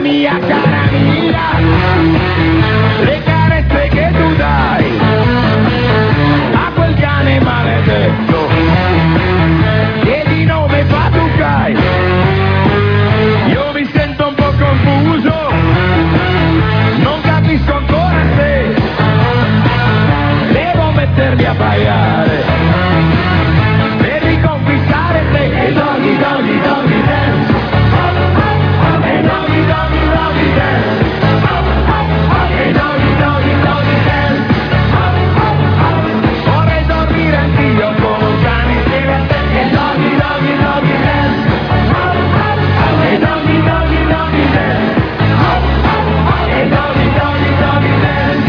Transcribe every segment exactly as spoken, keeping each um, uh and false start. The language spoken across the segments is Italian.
mia, cara mia, le carezze che tu dai a quel cane maledetto che di nome Patucai. Io mi sento un po' confuso, non capisco ancora se devo mettermi a ballare per riconquistare te. E doggy doggy doggy dance, e doggy doggy doggy dance, e doggy doggy doggy dance. Vorrei dormire anch'io con un cane insieme a te. E doggy doggy doggy dance, e doggy doggy doggy dance, e doggy doggy doggy dance.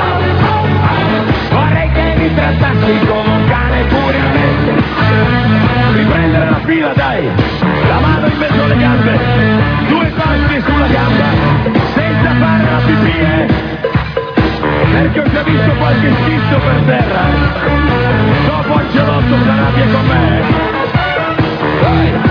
Vorrei che mi trattassi come un cane pure a me. Riprendere la fila, dai, la mano in mezzo alle gambe, due palmi sulla gamba, senza fare la pipì, eh? Perché ho già visto qualche schizzo per terra. Dopo Angelotto s'arrabbia con me. Dai.